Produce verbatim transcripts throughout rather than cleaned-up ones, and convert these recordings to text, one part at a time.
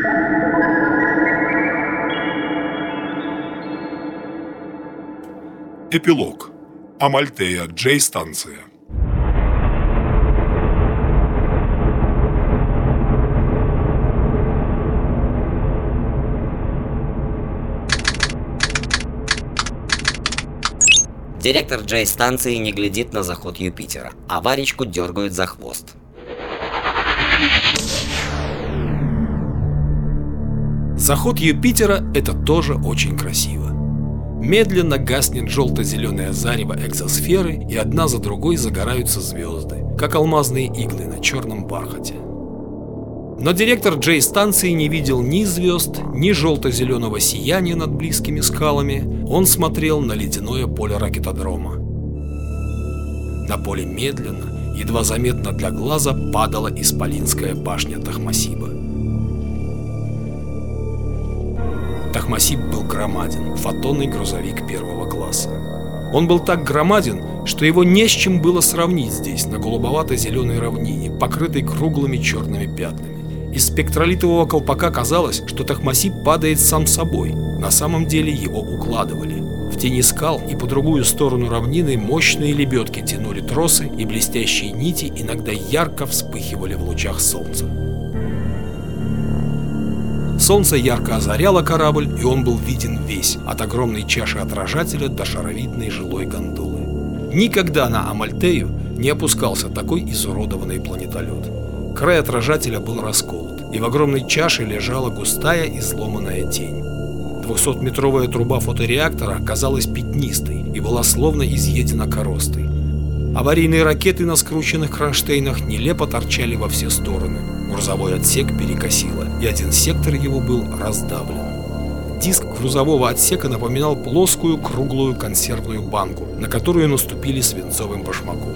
Эпилог. Амальтея, Джей-станция. Директор Джей-станции не глядит на заход Юпитера, а Варечку дергают за хвост. Заход Юпитера – это тоже очень красиво. Медленно гаснет желто-зеленое зарево экзосферы, и одна за другой загораются звезды, как алмазные иглы на черном бархате. Но директор Джей-станции не видел ни звезд, ни желто-зеленого сияния над близкими скалами. Он смотрел на ледяное поле ракетодрома. На поле медленно, едва заметно для глаза, падала исполинская башня Тахмасиба. Тахмасиб был громаден, фотонный грузовик первого класса. Он был так громаден, что его не с чем было сравнить здесь, на голубовато-зеленой равнине, покрытой круглыми черными пятнами. Из спектролитового колпака казалось, что Тахмасиб падает сам собой. На самом деле его укладывали. В тени скал и по другую сторону равнины мощные лебедки тянули тросы, и блестящие нити иногда ярко вспыхивали в лучах солнца. Солнце ярко озаряло корабль, и он был виден весь, от огромной чаши отражателя до шаровидной жилой гондолы. Никогда на Амальтею не опускался такой изуродованный планетолет. Край отражателя был расколот, и в огромной чаше лежала густая изломанная тень. Двухсотметровая труба фотореактора оказалась пятнистой и была словно изъедена коростой. Аварийные ракеты на скрученных кронштейнах нелепо торчали во все стороны. Грузовой отсек перекосило, и один сектор его был раздавлен. Диск грузового отсека напоминал плоскую круглую консервную банку, на которую наступили свинцовым башмаком.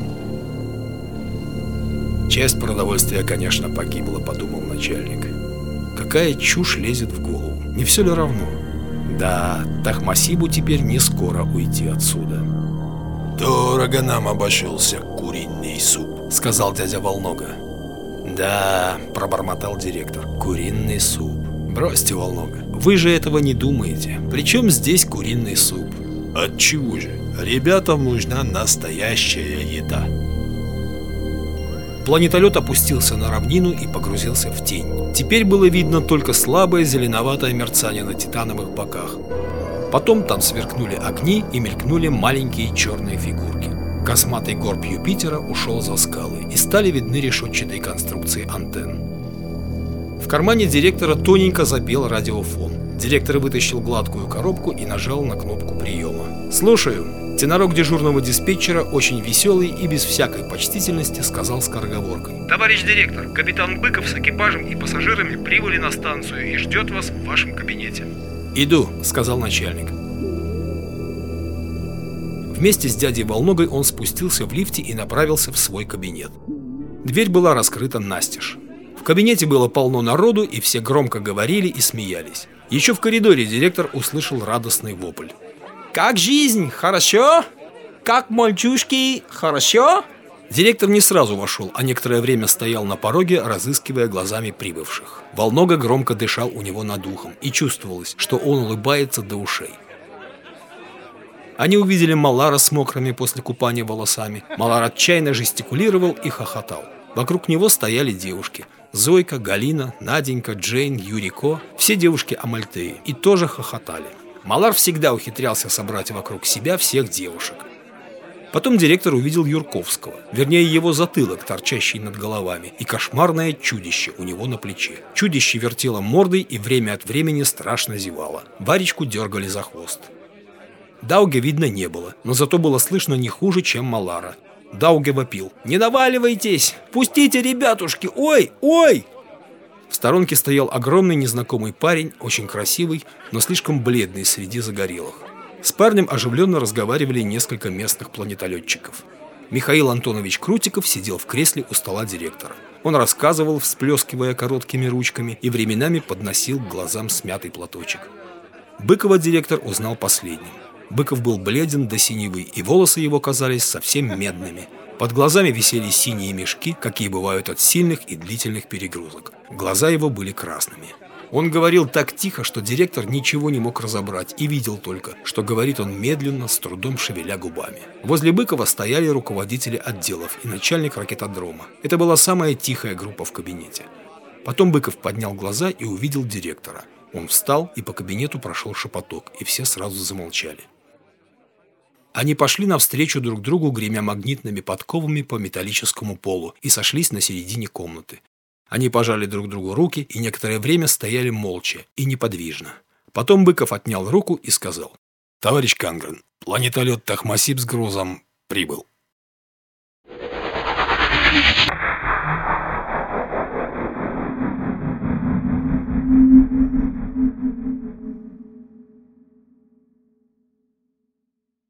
«Часть продовольствия, конечно, погибла», — подумал начальник. «Какая чушь лезет в голову? Не все ли равно? Да, Тахмасибу теперь не скоро уйти отсюда». «Дорого нам обошелся куриный суп», — сказал дядя Волнога. «Да», — пробормотал директор, — «куриный суп. Бросьте, Волнога, вы же этого не думаете. Причем здесь куриный суп?» «Отчего же? Ребятам нужна настоящая еда». Планетолет опустился на равнину и погрузился в тень. Теперь было видно только слабое зеленоватое мерцание на титановых боках. Потом там сверкнули огни и мелькнули маленькие черные фигурки. Косматый горб Юпитера ушел за скалы, и стали видны решетчатые конструкции антенн. В кармане директора тоненько запел радиофон. Директор вытащил гладкую коробку и нажал на кнопку приема. «Слушаю». Тенорок дежурного диспетчера, очень веселый и без всякой почтительности, сказал скороговоркой: «Товарищ директор, капитан Быков с экипажем и пассажирами прибыли на станцию и ждет вас в вашем кабинете». «Иду», — сказал начальник. Вместе с дядей Волногой он спустился в лифте и направился в свой кабинет. Дверь была раскрыта настежь. В кабинете было полно народу, и все громко говорили и смеялись. Еще в коридоре директор услышал радостный вопль: «Как жизнь? Хорошо? Как мальчушки? Хорошо?» Директор не сразу вошел, а некоторое время стоял на пороге, разыскивая глазами прибывших. Волнога громко дышал у него над ухом, и чувствовалось, что он улыбается до ушей. Они увидели Малара с мокрыми после купания волосами. Малар отчаянно жестикулировал и хохотал. Вокруг него стояли девушки: Зойка, Галина, Наденька, Джейн, Юрико. Все девушки Амальтеи, и тоже хохотали. Малар всегда ухитрялся собрать вокруг себя всех девушек. Потом директор увидел Юрковского, вернее его затылок, торчащий над головами, и кошмарное чудище у него на плече. Чудище вертело мордой и время от времени страшно зевало. Варечку дергали за хвост. Дауге видно не было, но зато было слышно не хуже, чем Малара. Дауге вопил: «Не наваливайтесь! Пустите, ребятушки! Ой, ой!» В сторонке стоял огромный незнакомый парень, очень красивый, но слишком бледный среди загорелых. С парнем оживленно разговаривали несколько местных планетолетчиков. Михаил Антонович Крутиков сидел в кресле у стола директора. Он рассказывал, всплескивая короткими ручками, и временами подносил к глазам смятый платочек. Быкова директор узнал последним. Быков был бледен до синевы, и волосы его казались совсем медными. Под глазами висели синие мешки, какие бывают от сильных и длительных перегрузок. Глаза его были красными. Он говорил так тихо, что директор ничего не мог разобрать и видел только, что говорит он медленно, с трудом шевеля губами. Возле Быкова стояли руководители отделов и начальник ракетодрома. Это была самая тихая группа в кабинете. Потом Быков поднял глаза и увидел директора. Он встал, и по кабинету прошел шепоток, и все сразу замолчали. Они пошли навстречу друг другу, гремя магнитными подковами по металлическому полу, и сошлись на середине комнаты. Они пожали друг другу руки и некоторое время стояли молча и неподвижно. Потом Быков отнял руку и сказал: «Товарищ Кангрен, планетолет Тахмасиб с грузом прибыл».